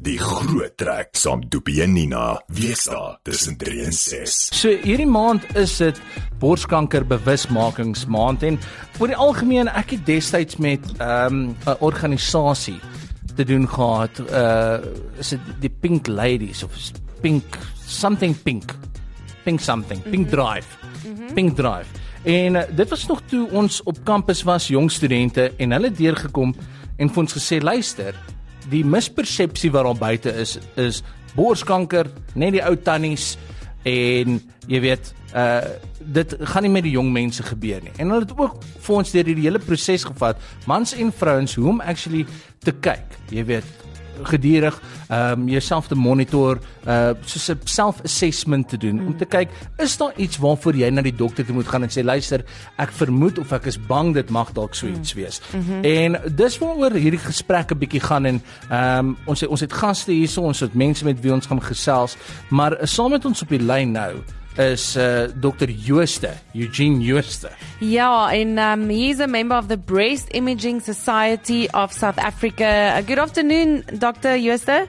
Die groot trek saam Doopie en Nina, wees daar tussen 3 en 6. So hierdie maand is dit borskanker bewusmakingsmaand en oor die algemeen ek het destyds met 'n organisasie te doen gehad, is dit die Pink Ladies of Pink Drive. Pink Drive. En dit was nog toe ons op kampus was, jong studente, en hulle het deurgekom en vir ons gesê, luister, die mispersepsie wat daar buite is borskanker, net die ou tannies, en jy weet, dit gaan nie met die jong mense gebeur nie. En hulle het ook vir ons deur die hele proses gevat, mans en vrouens, hoe om actually te kyk, jy weet, gedurig, jouself te monitor, soos 'n self-assessment te doen, om te kyk, is daar iets waarvoor jy na die dokter toe moet gaan en sê, luister, ek vermoed of ek is bang, dit mag dalk so iets wees. En dis waaroor hierdie gesprek 'n bietjie gaan, en ons het gaste hierso, ons het mense met wie ons gaan gesels, maar saam met ons op die lyn nou, is Dr. Jooste, Eugene Jooste. Ja, and he's a member of the Breast Imaging Society of South Africa. Good afternoon, Dr. Jooste.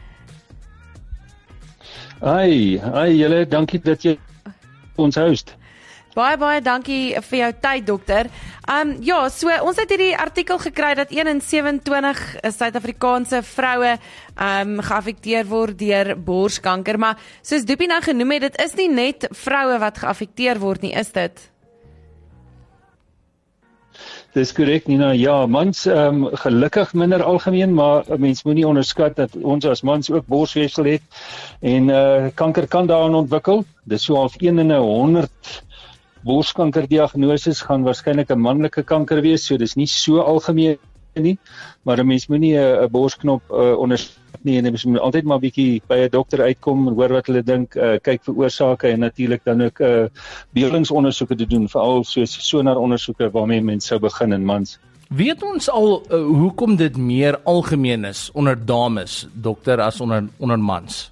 Hi julle, dankie dat jy ons host. Baie dankie vir jou tyd, dokter. Ja, so ons het hierdie artikel gekry dat 1 in 27 Suid-Afrikaanse vroue geaffekteer word deur borskanker, maar soos Doopie nou genoem het, dit is nie net vroue wat geaffekteer word nie, is dit? Dis korrek, Nina. Ja, mans gelukkig minder algemeen, maar 'n mens moet nie onderskat dat ons as mans ook borsweefsel het en kanker kan daarin ontwikkel. Dis so half 1 in 100 borskankerdiagnoses gaan waarskynlik 'n manlike kanker wees, so dis nie so algemeen nie, maar 'n mens moet nie 'n borsknop onderskat nie, en mens moet altyd maar bietjie by 'n dokter uitkom en hoor wat hulle dink, kyk vir oorsake en natuurlik dan ook beeldingsondersoeke te doen, veral soos sonarondersoeke waarmee mense sou begin in mans. Weet ons al hoekom dit meer algemeen is onder dames, dokter, as onder mans?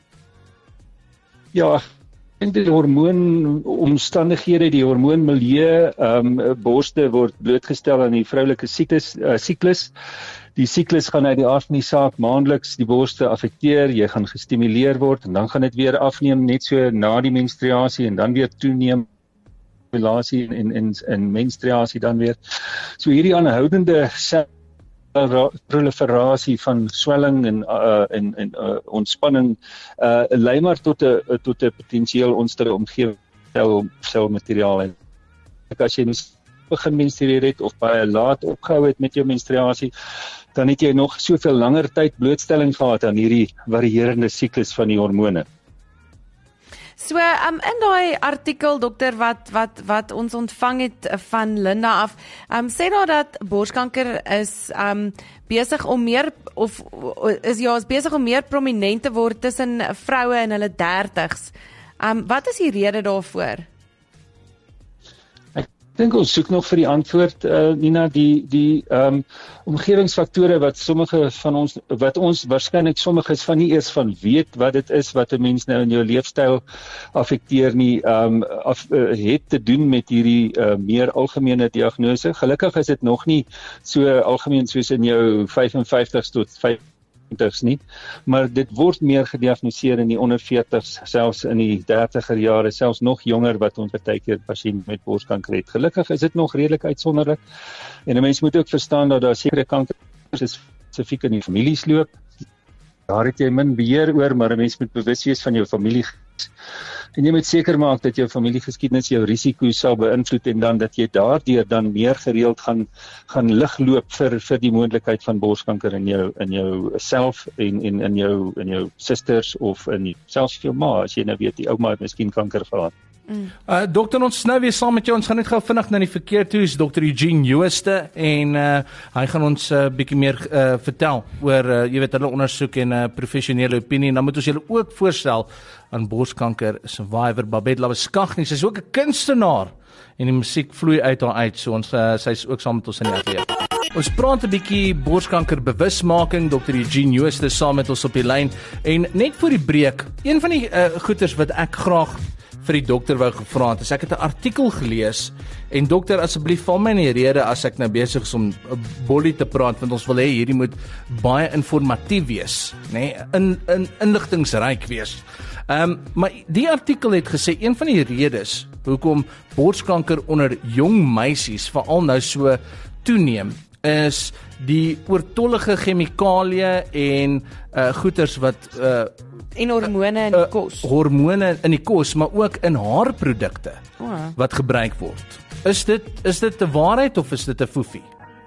Ja, en die hormoonomstandighede, die hormoonmilieu, borste word blootgestel aan die vroulike siklus. Die siklus gaan uit die aard van die saak maandeliks die borste affekteer, jy gaan gestimuleer word en dan gaan dit weer afneem net so na die menstruasie en dan weer toeneem, ovulasie en menstruasie dan weer. So hierdie aanhoudende proliferasie van swelling en ontspanning lei maar tot 'n potensieel onsterre omgewing selmateriaal. En as jy begin menstrueer het of baie laat opgehou het met jou menstruasie, dan het jy nog soveel langer tyd blootstelling gehad aan hierdie varierende siklus van die hormone. So, in daai artikel, dokter, wat ons ontvang het van Linda af, sê daar dat borskanker is besig om meer is besig om meer prominent te word tussen vroue in hulle 30s. Wat is die rede daarvoor? Ek dink ons soek nog vir die antwoord, Nina, die omgewingsfaktore wat ons waarskynlik sommiges van nie eers van weet wat dit is, wat 'n mens nou in jou leefstyl affekteer nie, het te doen met hierdie meer algemene diagnose. Gelukkig is dit nog nie so algemeen soos in jou 55s tot 50s nie, maar dit word meer gediagnoseer in die onder 40s, selfs in die 30er jare, selfs nog jonger wat ons partykeer pasiënt met borskanker het. Gelukkig is dit nog redelik uitsonderlik, en 'n mens moet ook verstaan dat daar sekere kankers is spesifiek in die families loop. Daar het jy min beheer oor, maar 'n mens moet bewus wees van jou familie. En jy moet seker maak dat jou familiegeskiedenis jou risiko sal beïnvloed en dan dat jy daardeur dan meer gereeld gaan lig loop vir die moontlikheid van borskanker in jou self en in jou susters of in selfs jou ma, as jy nou weet die ouma het miskien kanker gehad. Dokter, ons nou weer saam met jou, ons gaan net gou vinnig na die verkeer toe, is Dr. Eugene Jooste, en hy gaan ons bietjie meer vertel oor, jy weet, hulle ondersoek en professionele opinie, en dan moet ons julle ook voorstel aan borskanker survivor Babette Labeskagni. Sy is ook 'n kunstenaar, en die musiek vloei uit haar uit, so sy is ook saam met ons in die ateljee. Ons praat 'n bietjie borskanker bewusmaking, Dr. Eugene Jooste saam met ons op die lyn, en net voor die breek, een van die goeters wat ek graag vir die dokter wou gevra het, ek het 'n artikel gelees, en dokter, asseblief val my in die rede as ek nou besig is om 'n bollie te praat, want ons wil hê hierdie moet baie informatief wees, inligtingsryk wees. Maar die artikel het gesê, een van die redes hoekom borskanker onder jong meisies veral nou so toeneem, is die oortollige chemikalieë en goeters wat en hormone in die kos. Hormone in die kos, maar ook in haarprodukte wat gebruik word. Is dit 'n waarheid of is dit 'n foefie?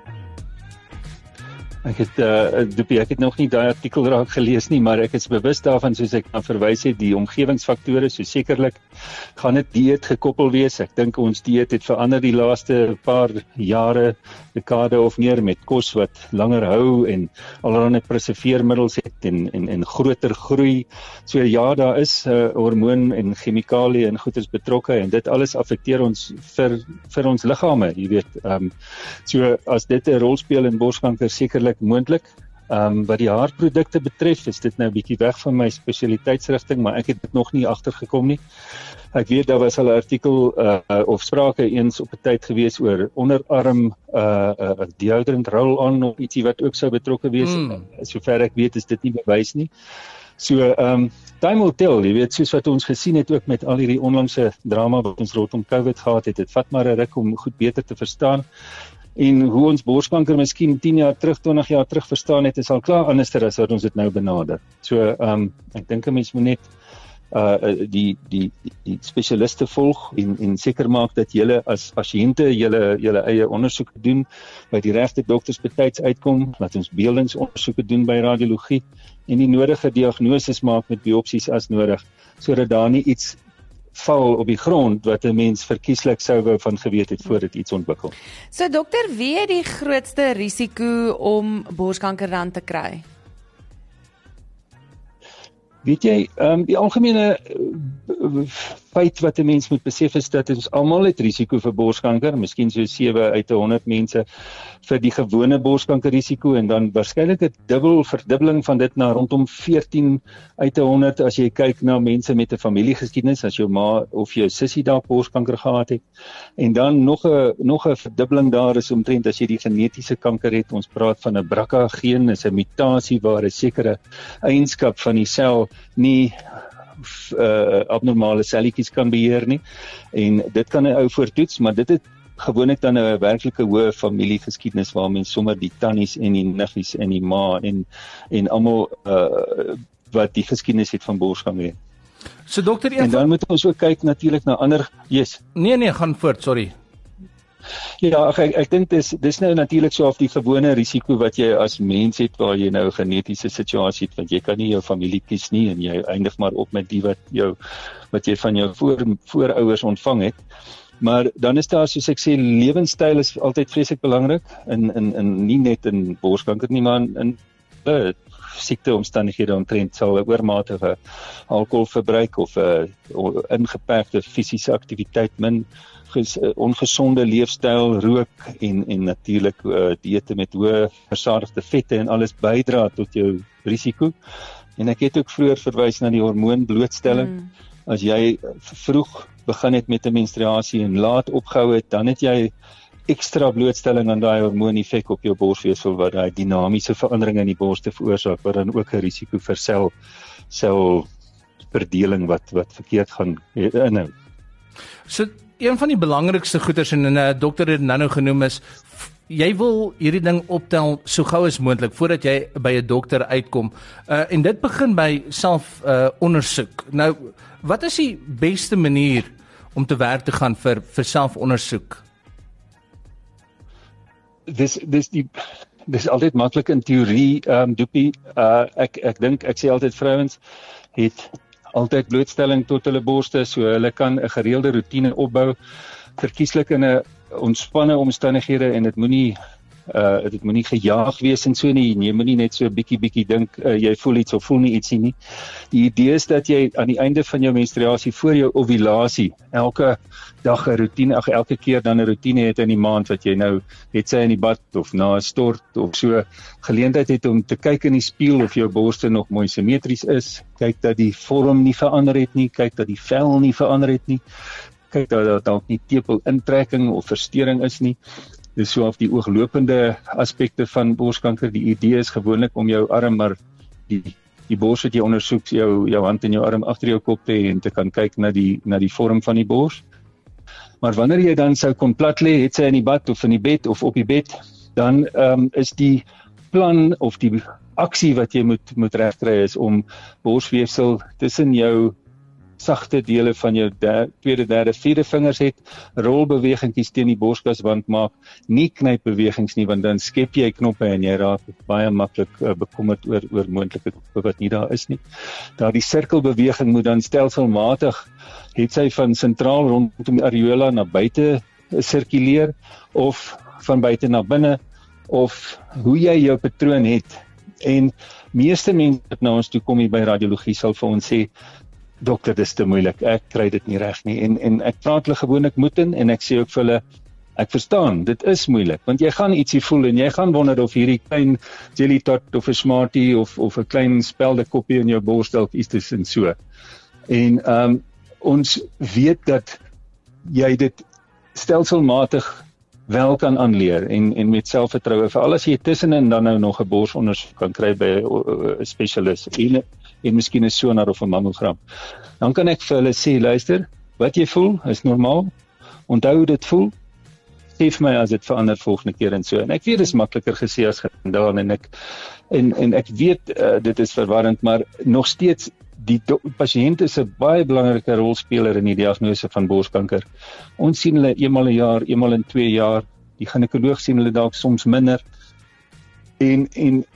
Ek het nog nie daai artikel raak gelees nie, maar ek is bewus daarvan, soos ek aan verwys het, die omgewingsfaktore, so sekerlik gaan dit dieet gekoppel wees. Ek dink ons dieet het verander die laaste paar jare, dekade of meer, met kos wat langer hou en allerlei preserveermiddels het en groter groei. So ja, daar is hormoon en chemikalie en goeders betrokke, en dit alles affekteer ons vir ons liggame, jy weet. So as dit 'n rol speel in borskanker, sekerlik moontlik. Wat die haarprodukte betref, is dit nou 'n bietjie weg van my spesialiteitsrigting, maar ek het dit nog nie agtergekom nie. Ek weet daar was al 'n artikel of sprake eens op 'n tyd gewees oor onderarm deodorant roll-on of ietsie wat ook sou betrokke wees. Sover ek weet is dit nie bewys nie. So time will tell, jy weet, soos wat ons gesien het ook met al hierdie onlangse drama wat ons rondom COVID gehad het, dit vat maar 'n ruk om goed beter te verstaan. En hoe ons borskanker miskien 10 jaar terug, 20 jaar terug verstaan het, is al klaar anderster as wat ons dit nou benader. So ek dink 'n mens moet net die spesialiste volg en seker maak dat julle as pasiënte julle eie ondersoeke doen, by die regte dokters betyds uitkom, dat ons beeldingsondersoeke doen by radiologie en die nodige diagnoses maak met biopsies as nodig, sodat daar nie iets val op die grond wat 'n mens verkieslik sou wou van geweet het voor dit iets ontwikkel. So dokter, wie het die grootste risiko om borskanker dan te kry? Weet jy, die algemene feit wat 'n mens moet besef is dat ons almal het risiko vir borskanker, miskien so 7 uit 100 mense vir die gewone borskankerrisiko, en dan waarskynlik 'n verdubbeling van dit na rondom 14 uit 100 as jy kyk na mense met 'n familiegeskiedenis, as jou ma of jou sussie dalk borskanker gehad het. En dan nog 'n verdubbeling daar is omtrent as jy die genetiese kanker het. Ons praat van 'n BRCA geen, is 'n mutasie waar 'n sekere eienskap van die sel nie abnormale selletjies kan beheer nie, en dit kan 'n ou voortoets, maar dit het gewoonlik dan 'n werklike hoë familiegeskiedenis waar mens sommer die tannies en die niggies en die ma en almal wat die geskiedenis het van borskanker het. So dokter, en dan moet ons ook kyk natuurlik na ander, yes. Nee, gaan voort, sorry. Ja, ek dink dis nou natuurlik so of die gewone risiko wat jy as mens het, waar jy nou 'n genetiese situasie het, want jy kan nie jou familie kies nie, en jy eindig maar op met die wat jy van jou voorouers ontvang het. Maar dan is daar, soos ek sê, lewenstyl is altyd vreeslik belangrik, in nie net in borskanker nie, maar in siekteomstandighede omtrent sal 'n oormatige alkoholverbruik of 'n ingeperkte fisiese aktiwiteit, ongesonde leefstyl, rook en natuurlik dieete met hoë versadigde vette en alles bydra tot jou risiko. En ek het ook vroeër verwys na die hormoonblootstelling. As jy vroeg begin het met 'n menstruasie en laat opgehou het, dan het jy ekstra blootstelling aan daai hormooneffek op jou borsweefsel, wat daai dinamiese veranderinge in die borste veroorsaak, wat dan ook 'n risiko vir selverdeling wat verkeerd gaan inhou. So een van die belangrikste goeders, en 'n dokter het nou genoem, is jy wil hierdie ding optel so gou as moontlik voordat jy by 'n dokter uitkom, en dit begin by selfondersoek. Nou, wat is die beste manier om te werk te gaan vir selfondersoek? Dis altyd maklik in teorie, Doopie. Ek dink, ek sê altyd vrouens het altyd blootstelling tot hulle borste, so hulle kan 'n gereelde roetine opbou, verkieslik in 'n ontspanne omstandighede, en dit moenie dit moenie gejaag wees en so nie, jy moenie net so 'n bietjie dink, jy voel iets of voel nie ietsie nie. Die idee is dat jy aan die einde van jou menstruasie voor jou ovulasie, elke dag 'n roetine, elke keer dan 'n roetine het in die maand wat jy nou, het sy in die bad of na 'n stort of so, geleentheid het om te kyk in die spieël of jou borste nog mooi simmetries is, kyk dat die vorm nie verander het nie, kyk dat die vel nie verander het nie, kyk dat daar dalk nie tepelintrekking of versteuring is nie. Dis so af die ooglopende aspekte van borskanker. Die idee is gewoonlik om jou arm, maar die bors wat jy ondersoek, jou hand en jou arm agter jou kop te hê en te kan kyk na die vorm van die bors. Maar wanneer jy dan sou kon plat lê, het sy in die bad of in die bed of op die bed, dan is die plan of die aksie wat jy moet regkry is om borsweefsel tussen jou sagte dele van jou tweede, derde, vierde vingers het, rolbewegingkies teen die borskaswand maak, nie knypbewegings nie, want dan skep jy knoppe en jy raak baie maklik bekommerd oor moontlike knoppe wat nie daar is nie. Daardie sirkelbeweging moet dan stelselmatig, het sy van sentraal rondom die areola na buite sirkuleer, of van buite na binne, of hoe jy jou patroon het. En meeste mense wat na ons toe kom hier by radiologie sal vir ons sê, dokter, dis te moeilik, ek kry dit nie reg nie, en ek praat hulle gewoonlik moed in, en ek sê ook vir hulle, ek verstaan, dit is moeilik, want jy gaan ietsie voel, en jy gaan wonder of hierdie klein jelly tot, of 'n Smartie, of 'n klein speldekoppie in jou bors dalk iets is en so. En ons weet dat jy dit stelselmatig wel kan aanleer, en met selfvertroue, veral as jy tussenin dan nou nog 'n borsondersoek kan kry by 'n spesialis, en miskien 'n sonar of 'n mammogram. Dan kan ek vir hulle sê, luister, wat jy voel is normaal, onthou hoe dit voel, sê vir my as dit verander volgende keer en so. En ek weet dit is makliker gesê as gedaan, en ek weet dit is verwarrend, maar nog steeds die pasiënt is 'n baie belangrike rolspeler in die diagnose van borskanker. Ons sien hulle eenmal 'n jaar, eenmal in 2 jaar, die ginekoloog sien hulle dalk soms minder, en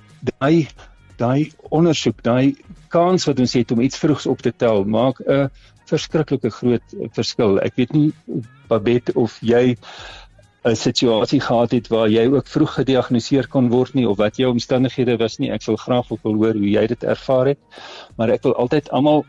daai ondersoek, daai kans wat ons het om iets vroegs op te tel, maak 'n verskriklike groot verskil. Ek weet nie, Babette, of jy 'n situasie gehad het waar jy ook vroeg gediagnoseer kon word nie, of wat jou omstandighede was nie. Ek sal graag ook wil hoor hoe jy dit ervaar het, maar ek wil altyd almal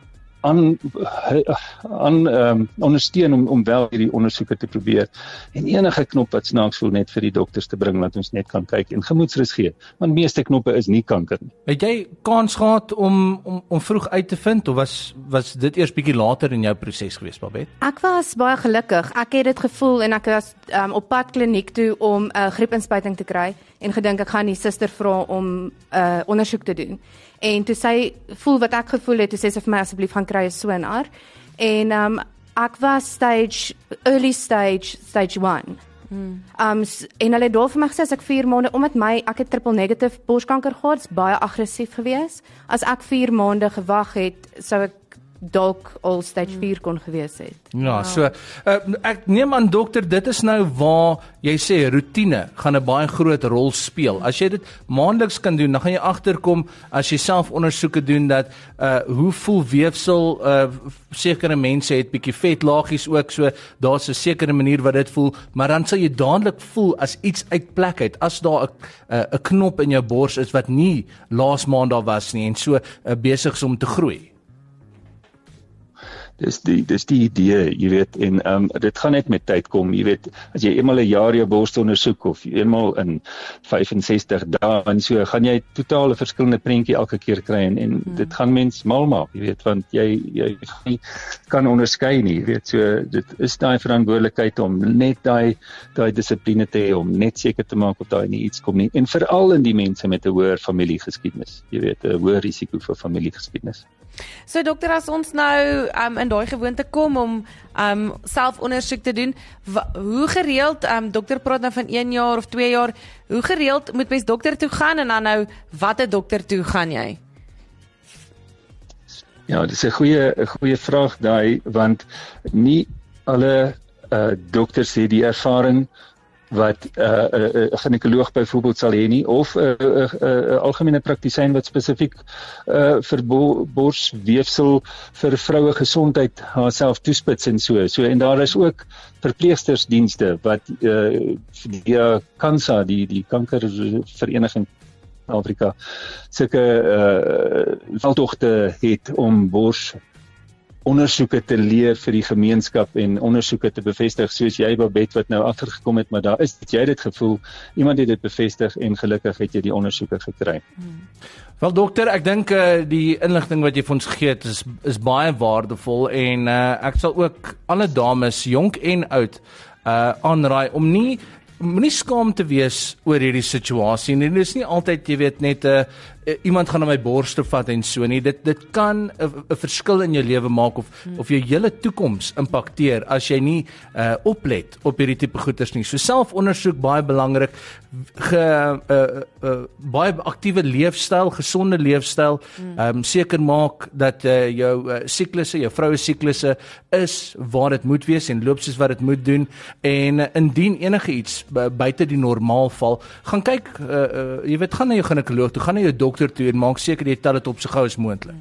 ondersteun om wel hierdie ondersoeke te probeer, en enige knop wat snaaks voel net vir die dokters te bring, dat ons net kan kyk en gemoedsrus gee, want meeste knoppe is nie kanker nie. Het jy kans gehad om vroeg uit te vind, of was dit eers bietjie later in jou proses gewees, Babette? Ek was baie gelukkig. Ek het dit gevoel, en ek was op pad kliniek toe om 'n griepinspuiting te kry, en gedink ek gaan die suster vra om ondersoek te doen. En toe sy voel wat ek gevoel het, toe sê sy vir my asseblief gaan kry 'n sonar. En ek was early stage 1. En hulle het daar vir my gesê, as ek 4 maande, omdat ek het triple negative borskanker gehad, is baie aggressief gewees. As ek 4 maande gewag het, sou ek dalk al stage 4 kon gewees het. Ja, so, ek neem aan, dokter, dit is nou waar jy sê, routine gaan 'n baie groot rol speel. As jy dit maandeliks kan doen, dan gaan jy agterkom, as jy self ondersoeke doen, dat hoe voel weefsel, sekere mense het bietjie vetlaagies ook, so daar's 'n sekere manier wat dit voel, maar dan sal jy dadelik voel as iets uit plek uit, as daar 'n knop in jou bors is wat nie laas maand daar was nie, en so besig is om te groei. Dis die idee, jy weet, en dit gaan net met tyd kom, jy weet, as jy eenmal 'n jaar jou bors ondersoek, of eenmal in 65 dae, en so, gaan jy totaal 'n verskillende prentjie elke keer kry, en dit gaan mens mal maak, jy weet, want jy kan onderskei nie, jy weet, so, dit is daai verantwoordelikheid om net daai dissipline te hê, om net seker te maak of daar nie iets kom nie, en veral in die mense met 'n hoër familiegeskiedenis, jy weet, 'n hoër risiko vir familiegeskiedenis. So dokter, as ons nou in daai gewoonte kom om selfondersoek te doen, hoe gereeld, dokter praat nou van 1 jaar of 2 jaar, hoe gereeld moet mens dokter toe gaan, en dan nou, watter dokter toe gaan jy? Ja, dis 'n goeie vraag daai, want nie alle dokters het die ervaring wat 'n ginekoloog byvoorbeeld sal hê nie, of 'n algemene praktisyn wat spesifiek vir borsweefsel vir vroue gesondheid haarself toespits en so. En daar is ook verpleegstersdienste wat die KANSA, die kankervereniging Afrika, sulke veldtogte het om ondersoeke te leer vir die gemeenskap en ondersoeke te bevestig, soos jy, Babette, wat nou agtergekom het, maar daar is dit, jy het dit gevoel, iemand het dit bevestig en gelukkig het jy die ondersoeke gekry. Wel dokter, ek dink die inligting wat jy vir ons gegee het is baie waardevol en ek sal ook alle dames, jonk en oud, aanraai om moenie skaam te wees oor hierdie situasie nie. Dit is nie altyd, jy weet, net iemand gaan na my bors toe vat en so nie. Dit kan 'n verskil in jou lewe maak of jou hele toekoms impakteer as jy nie oplet op hierdie tipe goeters nie. So selfondersoek baie belangrik, baie aktiewe leefstyl, gesonde leefstyl, seker maak dat jou siklusse, jou vroue siklusse is waar dit moet wees en loop soos wat dit moet doen, en indien enige iets buite die normaal val, gaan kyk, jy weet, gaan na jou ginekoloog toe, gaan na jou dokter toe en maak seker jy tel dit op so gou as moontlik.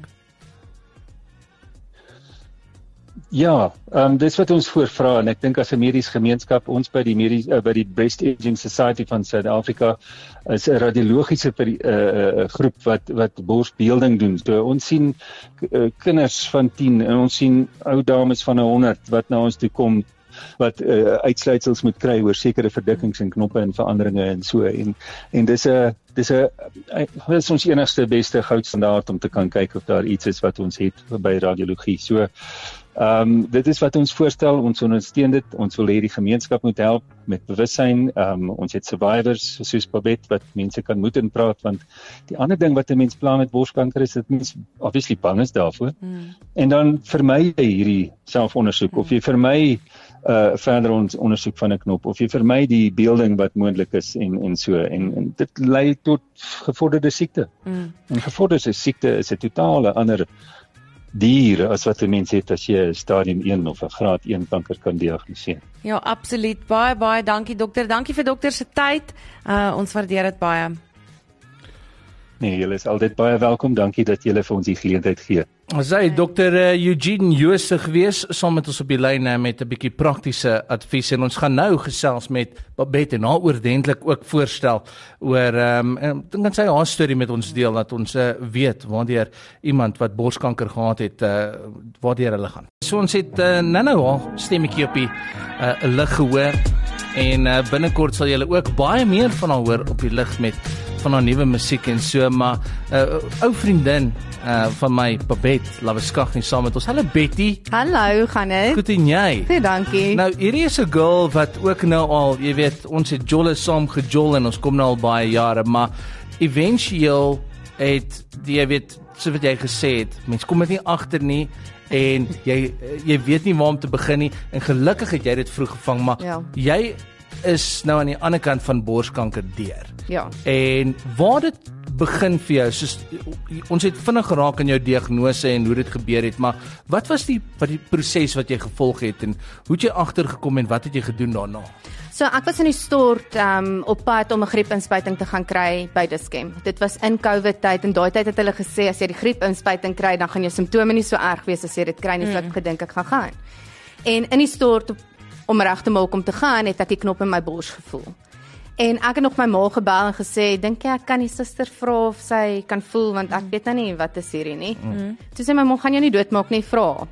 Ja, dis wat ons voorvra, en ek dink as 'n mediese gemeenskap, ons by die Breast Aging Society van Suid-Afrika is 'n radiologiese groep wat borsbeelding doen. So ons sien kinders van 10 en ons sien ou dames van 100 wat na ons toe kom, wat uitsluitsels moet kry oor sekere verdikkings en knoppe en veranderinge en so, en dis ons enigste beste goudstandaard om te kan kyk of daar iets is wat ons het by radiologie. So dit is wat ons voorstel, ons ondersteun dit, ons wil hê die gemeenskap moet help met bewussyn, ons het survivors soos Babette wat mense kan moet inpraat, want die ander ding wat 'n mens pla met borskanker is dat mens obviously bang is daarvoor, en dan vermy jy hierdie selfondersoek, of jy vermy verder ondersoek van 'n knop, of jy vermy die beelding wat moontlik is en so, en dit lei tot gevorderde siekte. En gevorderde siekte is 'n totale ander dier as wat 'n mens het as jy stadium 1 of 'n graad 1 kanker kan diagnoseer. Ja, absoluut. Baie dankie dokter. Dankie vir dokter se tyd. Ons waardeer dit baie. Nee, julle is altyd baie welkom. Dankie dat julle vir ons die geleentheid gee. As hy Dr. Eugene Jooste gewees, saam met ons op die lyn met 'n bietjie praktiese advies, en ons gaan nou gesels met Babette en haar oordentlik ook voorstel oor ek dink dat sy haar storie met ons deel, dat ons weet wanneer iemand wat borskanker gehad het, waardeur hulle gaan. So ons het nou haar stemmetjie op die lig gehoor, en binnekort sal julle ook baie meer van haar hoor op die lig met van haar nuwe musiek en so, maar ou vriendin van my, Babette Labeskagh, saam met ons. Hallo Betty. Hallo, hoe gaan dit? Goed, en jy? Goed, dankie. Nou, hierdie is 'n girl wat ook nou al, jy weet, ons het jolle saam gejol en ons kom nou al baie jare, maar eventueel het, jy weet, so wat jy gesê het, mens kom dit nie agter nie, en jy weet nie waar om te begin nie, en gelukkig het jy dit vroeg gevang, maar jy is nou aan die ander kant van borskanker deur. Ja. En waar dit begin vir jou, soos, ons het vinnig geraak in jou diagnose en hoe dit gebeur het, maar wat was die proses wat jy gevolg het, en hoe het jy agtergekom en wat het jy gedoen daarna? So ek was in die stort op pad om 'n griepinspuiting te gaan kry by Dischem. Dit was in COVID tyd, en daai tyd het hulle gesê as jy die griepinspuiting kry, dan gaan jou simptome nie so erg wees as jy dit kry nie, so ek het gedink ek gaan. En in die stort om reg te maak om te gaan, het ek die knop in my bors gevoel. En ek het nog my ma gebel en gesê, dink jy ek kan die suster vra of sy kan voel, want ek weet nou nie wat is hierdie nie. Toe sê my ma, gaan jou nie doodmaak nie, vra.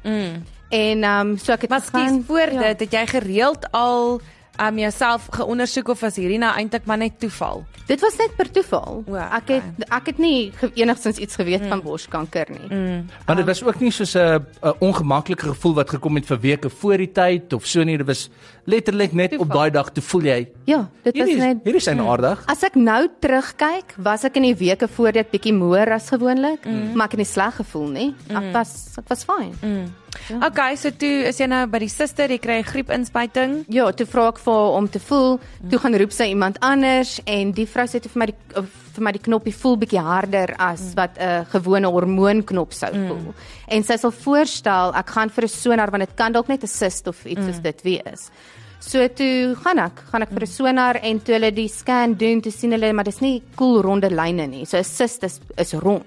En so ek het gegaan. Voor dit, het jy gereeld al jouself geondersoek, of was hierdie nou eintlik maar net toeval? Dit was net per toeval. Ek het nie enigstens iets geweet van borskanker nie. Maar dit was ook nie soos 'n ongemaklike gevoel wat gekom het vir weke voor die tyd of so nie, dit was letterlik net toeval. Op daai dag toe voel jy, ja, dit was net, hierdie is aardig. As ek nou terugkyk, was ek in die weke voor dit bietjie moer as gewoonlik, maar ek het nie sleg gevoel nie. Ek was fyn. Ja. Okay, so toe is jy nou by die suster, jy kry 'n griepinspuiting. Ja, toe vra ek vir haar om te voel, toe gaan roep sy iemand anders, en die vrou sê toe vir my die knoppie voel bietjie harder as wat 'n gewone hormoonknop sou voel. En sy sal voorstel, ek gaan vir 'n sonar, want dit kan dalk net 'n cyst of iets soos dit wees. So toe gaan ek vir 'n sonar en toe hulle die scan doen, toe sien hulle maar dis nie ronde lyne nie. So 'n cyst is rond.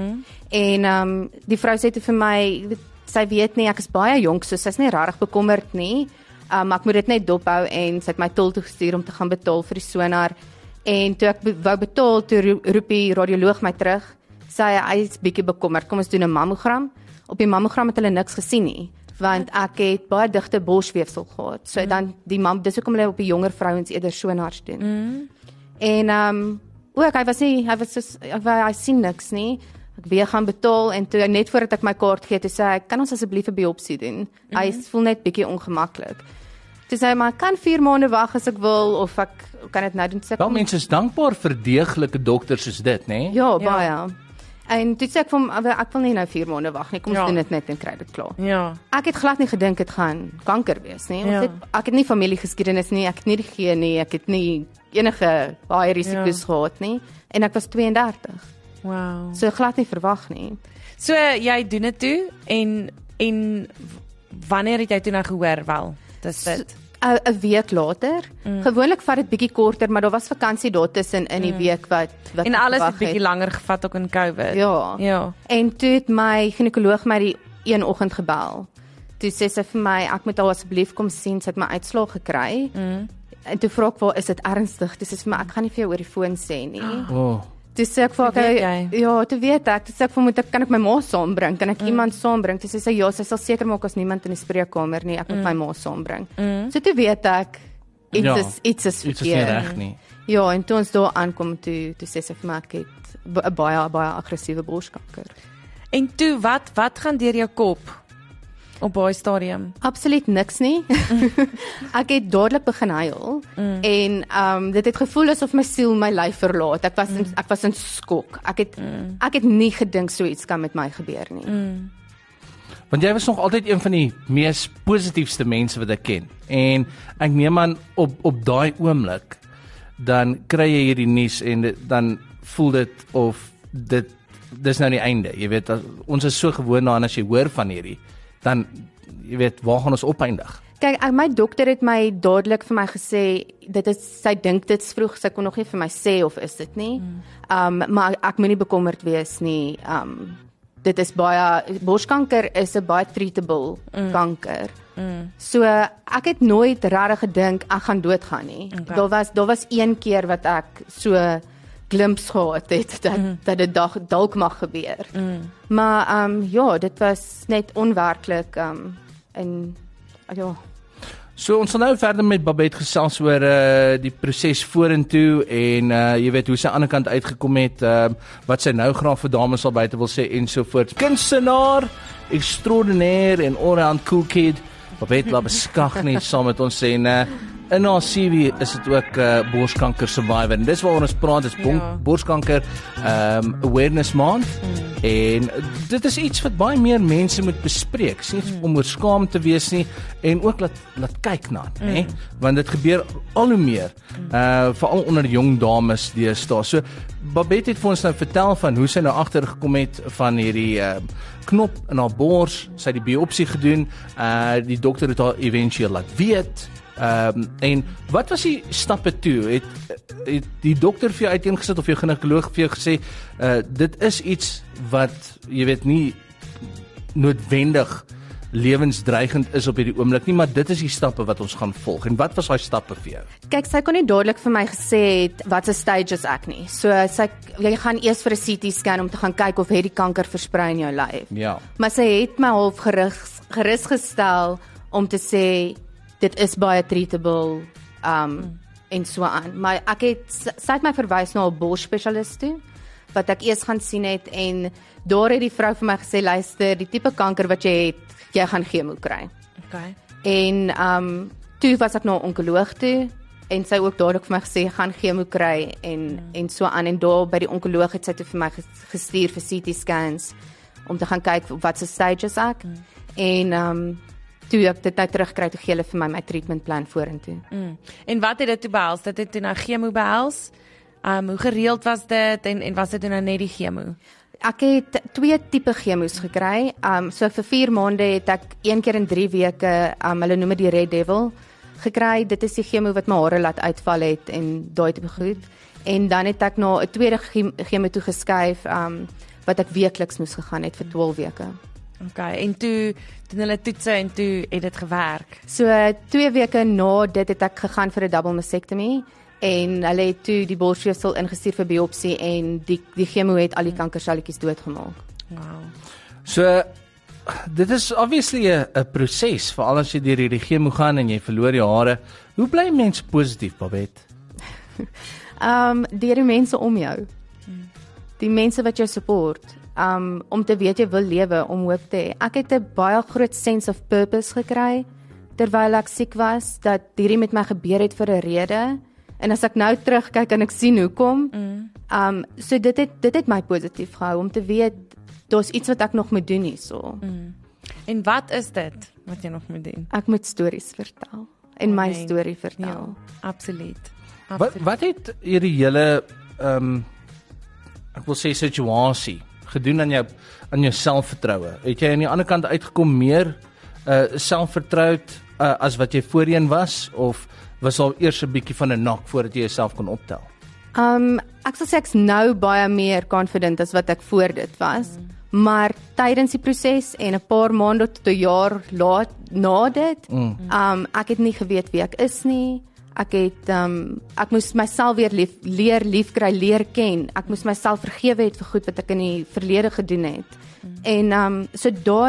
En die vrou sê toe vir my, sy weet nie, ek is baie jonk, so sy's nie regtig bekommerd nie. Ek moet dit net dophou en sy het my tol toe gestuur om te gaan betaal vir die sonar. En toe ek wou betaal, toe roep die radioloog my terug. Hy is bietjie bekommerd. Kom ons doen 'n mammogram. Op die mammogram het hulle niks gesien nie, want ek het baie digte borsweefsel gehad. So dan dis hoekom hulle op die jonger vrouens eerder sonars doen. En ook hy sien niks nie. Ek weer gaan betaal en toe net voordat ek my kaart gee, toe sê hy, kan ons asseblief 'n biopsie doen? Hy voel net bietjie ongemaklik. Toe sê hy, maar ek kan 4 maande wag as ek wil, of ek kan dit nou doen. Wel, mense is dankbaar vir deeglike dokters soos dit, né? Ja, baie. En toe sê ek vir hom, ek wil nie nou 4 maande wag nie, kom ons doen dit net en kry dit klaar. Ja. Ek het glad nie gedink dit gaan kanker wees nie. Ek het nie familiegeskiedenis nie, ek het nie die geen nie, ek het nie enige baie risiko's gehad nie. En ek was 32. Wow. So glad nie verwag nie. So jy doen dit toe en wanneer het jy toe nou gehoor wel? Dis dit. 'n week later. Gewoonlik vat dit bietjie korter, maar daar was vakansie daar tussen in die week wat en alles het bietjie langer gevat ook in COVID. Ja. En toe het my ginekoloog my die een oggend gebel. Toe sê sy vir my, ek moet haar asseblief kom sien, sy het my uitslaag gekry. En toe vra ek, waar is dit ernstig? Toe sê sy vir my, ek gaan nie vir jou oor die foon sê nie. Toe sê ek vir haar, toe weet ek. Toe sê ek vir kan ek my ma saambring? Kan ek iemand saambring? Toe sê sy, ja, sy sal seker maak as niemand in die spreekkamer nie, ek moet my ma saambring. So toe weet ek, iets is verkeerd. Reg nie. Ja, en toe ons daar aankom, toe sê sy vir my, ek het baie aggressiewe borskanker. En toe, wat gaan deur jou kop op daai stadium? Absoluut niks nie. Ek het dadelik begin huil en dit het gevoel asof my siel my lyf verlaat. Ek was in skok. Ek het nie gedink so iets kan met my gebeur nie. Want jy was nog altyd een van die mees positiefste mense wat ek ken. En ek neem aan op daai oomblik dan kry jy hierdie nuus en dan voel dit of dis nou die einde. Jy weet, ons is so gewoond daaraan as jy hoor van hierdie, dan jy weet, waar gaan ons opeindig? Kyk, my dokter het my dadelik vir my gesê, sy dink dit's vroeg, sy kon nog nie vir my sê of is dit nie. Maar ek moenie bekommerd wees nie. Dit is borskanker is 'n baie treatable kanker. So ek het nooit regtig gedink ek gaan doodgaan nie. Okay. Daar was een keer wat ek so glimps gehad het dat dit dalk mag gebeur. Maar ja, dit was net onwerklik en ja. So ons sal nou verder met Babette gesels oor die proses vorentoe en jy weet hoe sy aan die ander kant uitgekom het, wat sy nou graag vir dames sal buite wil sê en so voort. Kunstenaar, extraordinaire en all-round cool kid. Babette laat beskag nie saam met ons sê en in haar CV is dit ook borskanker survivor en dis waaroor ons praat, dis borskanker awareness month en dit is iets wat baie meer mense moet bespreek, sien om oor skaam te wees nie en ook laat kyk na, nê? Want dit gebeur al hoe meer, veral onder jong dames deesdae. So Babette het vir ons nou vertel van hoe sy nou agtergekom het van hierdie knop in haar bors, sy het die biopsie gedoen, die dokter het haar eventueel laat weet. En wat was die stappe toe? Het die dokter vir jou uiteengesit of jou ginekoloog vir jou gesê, dit is iets wat, jy weet nie noodwendig lewensdreigend is op hierdie oomblik nie, maar dit is die stappe wat ons gaan volg. En wat was daai stappe vir jou? Kyk, sy kon nie dadelik vir my gesê het wat 'n stage is ek nie. So jy gaan eers vir 'n CT scan om te gaan kyk of het die kanker versprei in jou lyf. Ja. Maar sy het my half gerus gestel om te sê dit is baie treatable en so aan. Maar sy het my verwys na 'n borsspesialist toe wat ek eers gaan sien het en daar het die vrou vir my gesê, luister, die tipe kanker wat jy het, jy gaan chemo kry. Okay. En toe was ek na 'n onkoloog toe en sy ook dadelik vir my gesê, jy gaan chemo kry en so aan en daar by die onkoloog het sy toe vir my gestuur vir CT scans om te gaan kyk wat se stages ek en toe ek dit nou terugkry, toe gee hulle vir my treatmentplan vorentoe. En wat het dit toe behels? Dit het toe nou chemo behels? Hoe gereeld was dit en was dit nou net die chemo? Ek het 2 tipe chemo's gekry. So vir 4 maande het ek 1 keer in 3 weke, hulle noem dit die Red Devil, gekry. Dit is die chemo wat my hare laat uitval het en daai tipe goed. En dan het ek na 'n tweede chemo toe geskuif, wat ek weekliks moes gegaan het vir 12 weke. Okay, en toe doen hulle toetse en toe het dit gewerk. So 2 weke na dit het ek gegaan vir 'n double mastectomy en hulle het toe die borsweefsel ingestuur vir biopsie en die chemo het al die kankerselletjies doodgemaak. Wow. So dit is obviously 'n proses, veral as jy deur hierdie chemo gaan en jy verloor jou hare. Hoe bly mens positief, Babette? Deur die mense om jou. Die mense wat jou support. Om te weet jy wil lewe, om hoop te hê. Ek het 'n baie groot sense of purpose gekry terwyl ek siek was, dat hierdie met my gebeur het vir 'n rede. En as ek nou terugkyk en ek sien hoekom, so dit het my positief gehou om te weet daar's iets wat ek nog moet doen hierso. En wat is dit wat jy nog moet doen? Ek moet stories vertel en my storie vertel. Ja, absoluut. Wat het hierdie hele ek wil sê situasie gedoen aan jou selfvertroue? Het jy aan die ander kant uitgekom meer selfvertroud as wat jy voorheen was, of was al eers 'n bietjie van 'n nak voordat jy jouself kon optel? Ek sal sê ek's nou baie meer confident as wat ek voor dit was. Maar tydens die proses en 'n paar maande tot 'n jaar na dit, ek het nie geweet wie ek is nie. Ek moes myself weer lief kry, leer ken. Ek moes myself vergewe het vir goed wat ek in die verlede gedoen het. En so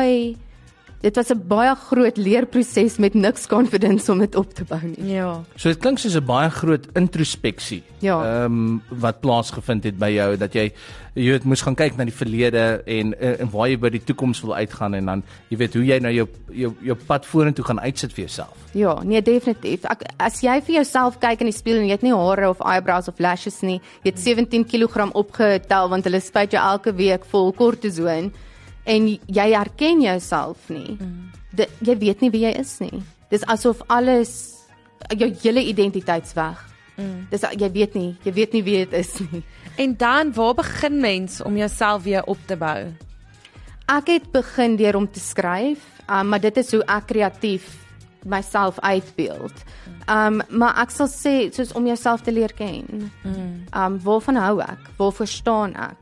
dit was 'n baie groot leerproses met niks confidence om dit op te bou nie. Ja. So dit klink soos 'n baie groot introspeksie. Ja. Wat plaasgevind het by jou, dat jy moes gaan kyk na die verlede en waar jy by die toekoms wil uitgaan, en dan jy weet hoe jy nou jou pad vorentoe gaan uitsit vir jouself. Ja, nee, definitief. As jy vir jouself kyk in die spieël en jy het nie hare of eyebrows of lashes nie, jy het 17 kg opgetel want hulle spuit jou elke week vol kortison en jy herken jouself nie. Jy weet nie wie jy is nie. Dis asof jou hele identiteit's weg. Dis jy weet nie wie dit is nie. En dan, waar begin mens om jouself weer op te bou? Ek het begin deur om te skryf, maar dit is hoe ek kreatief myself uitbeeld. Maar ek sal sê, soos om jouself te leer ken. Waarvan hou ek? Waarvoor staan ek?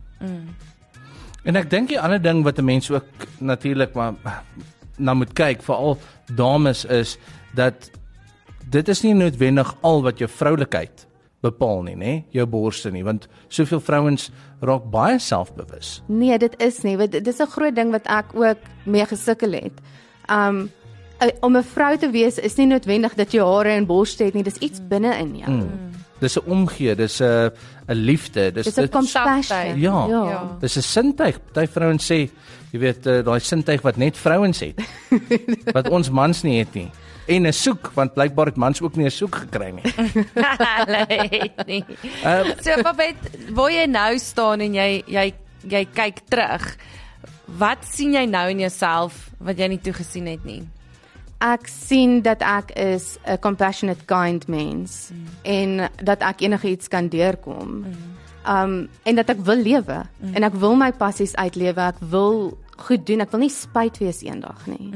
En ek dink die ander ding wat 'n mens ook natuurlik maar na moet kyk, veral dames, is dat dit is nie noodwendig al wat jou vroulikheid bepaal nie, né? Jou borste nie, want soveel vrouens raak baie selfbewus. Nee, dit is nie. Dit is 'n groot ding wat ek ook mee gesukkel het. Om 'n vrou te wees is nie noodwendig dat jy hare en borste het nie, dis iets binne in jou. Dis 'n omgee, dis 'n liefde, dis 'n compassion. Ja. Dis 'n sintuig. Party vrouens sê, jy weet, daai sintuig wat net vrouens het, wat ons mans nie het nie. En 'n soek, want blykbaar het mans ook nie 'n soek gekry nie. Hulle het nie. So Babette, waar jy nou staan en jy kyk terug, wat sien jy nou in jouself wat jy nie toe gesien het nie? Ek sien dat ek is 'n compassionate, kind mens en dat ek enigiets kan deurkom. En dat ek wil lewe en ek wil my passies uitlewe, ek wil goed doen, ek wil nie spyt wees eendag nie.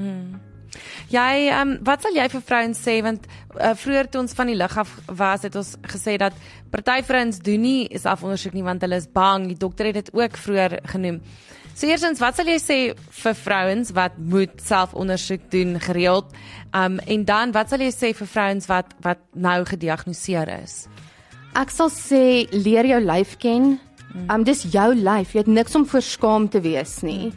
Jy, wat sal jy vir vrouens sê, want vroeër toe ons van die lug af was, het ons gesê dat party vrouens doen nie selfondersoek nie, want hulle is bang, die dokter het dit ook vroeër genoem. So eerstens, wat sal jy sê vir vrouens wat moet selfondersoek doen gereeld, en dan wat sal jy sê vir vrouens wat nou gediagnoseer is? Ek sal sê, leer jou lyf ken, dis jou lyf, jy het niks om voor skaam te wees nie.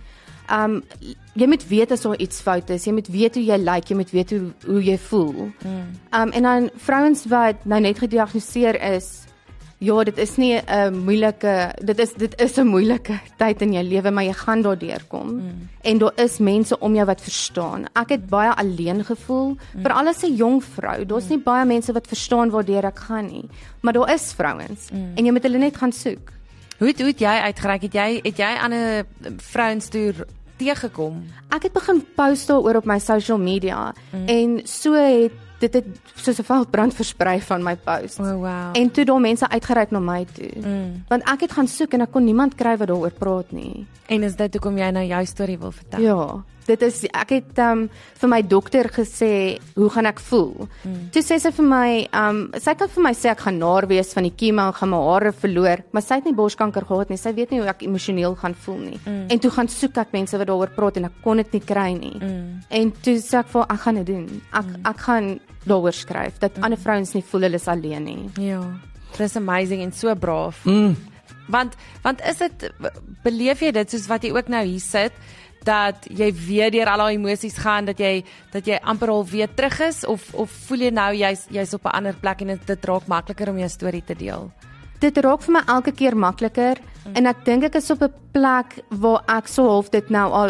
Jy moet weet as daar iets fout is, jy moet weet hoe jy lyk, jy moet weet hoe jy voel. En dan vrouens wat nou net gediagnoseer is, ja, dit is nie 'n moeilike, dit is 'n moeilike tyd in jou lewe, maar jy gaan daardeur kom. En daar is mense om jou wat verstaan. Ek het baie alleen gevoel, veral as 'n jong vrou. Daar's nie baie mense wat verstaan waardeur ek gaan nie, maar daar is vrouens en jy moet hulle net gaan soek. Hoe het jy uitgereik? Het jy ander vrouens toe teëgekom? Ek het begin post daaroor op my social media en so het dit soos 'n veldbrand versprei van my posts. Oh, wow. En toe daar mense uitgereik na my toe. Want ek het gaan soek en ek kon niemand kry wat daaroor praat nie. En is dit hoekom jy nou jou storie wil vertel? Ja. ek het vir my dokter gesê, hoe gaan ek voel? Toe sê sy vir my, sy kan vir my sê ek gaan naar wees van die chemo, gaan my hare verloor, maar sy het nie borskanker gehad nie, sy weet nie hoe ek emosioneel gaan voel nie. En toe gaan soek ek mense wat daaroor praat en ek kon dit nie kry nie. En toe sê ek vir ek gaan dit doen. Ek gaan daaroor skryf, dat ander vrouens nie voel hulle is alleen nie. Ja, dis amazing en so braaf. Want is dit, beleef jy dit soos wat jy ook nou hier sit, dat jy weer deur al daai emosies gaan, dat jy amper al weer terug is, of voel jy nou jy's op 'n ander plek en dit raak makliker om jou storie te deel? Dit raak vir my elke keer makliker, en ek dink ek is op 'n plek waar ek so half dit nou al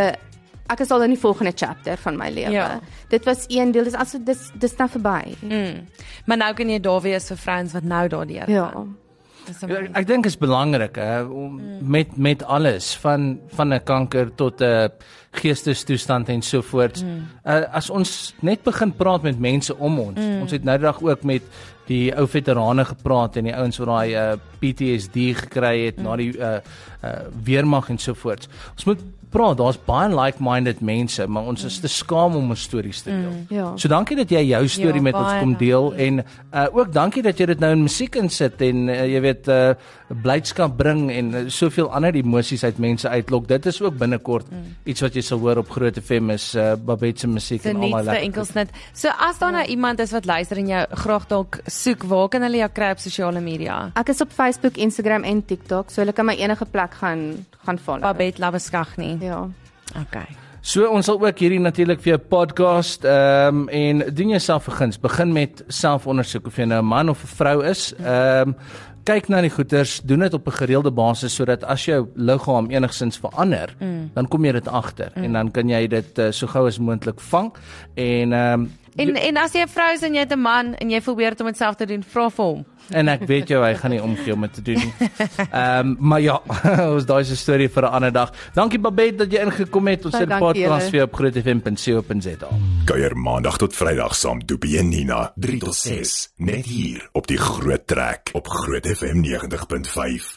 ek is al in die volgende chapter van my lewe. Ja. Dit was een deel, dis nou verby. Maar nou kan jy daar wees vir vrouens wat nou daardeur Ja. gaan. Ek dink is belangrik om met alles van 'n kanker tot 'n geestestoestand en so voort. As ons net begin praat met mense om ons. Ons het nou dag ook met die ou veterane gepraat en die ouens wat daai PTSD gekry het na die weermag en so voort. Ons moet praat, daar's baie like-minded mense, maar ons is te skaam om ons stories te deel. Ja. So dankie dat jy jou storie met ons kom deel en ook dankie dat jy dit nou in musiek insit en jy weet blydskap bring en soveel ander emosies uit mense uitlok. Dit is ook binnekort iets wat jy sal hoor op Groot FM is Babette se musiek en almal lekker. Enkelsnit. So as daar nou iemand is wat luister en jou graag dalk soek, waar kan hulle jou kry op sosiale media? Ek is op Facebook, Instagram en TikTok, so hulle kan my enige plek gaan follow. Babette Labeskagh. Ja. Okay. So ons sal ook hierdie natuurlik vir 'n podcast en doen jouself 'n guns. Begin met selfondersoek of jy nou 'n man of 'n vrou is. Kyk na die goeters, doen dit op 'n gereelde basis sodat as jou liggaam enigsins verander, dan kom jy dit agter en dan kan jy dit so gou as moontlik vang en En as jy 'n vrou is en jy het 'n man en jy voel beter om dit self te doen, vra vir hom. En ek weet jou, hy gaan nie omgee om dit te doen nie. Maar ja, ons daai is 'n storie vir 'n ander dag. Dankie Babette dat jy ingekom het. Ons het 'n podcast vir op grootfm.co.za. Kuier maandag tot Vrydag saam Doopie en Nina 3 tot 6 net hier op die Groot Trek op Groot FM 90.5.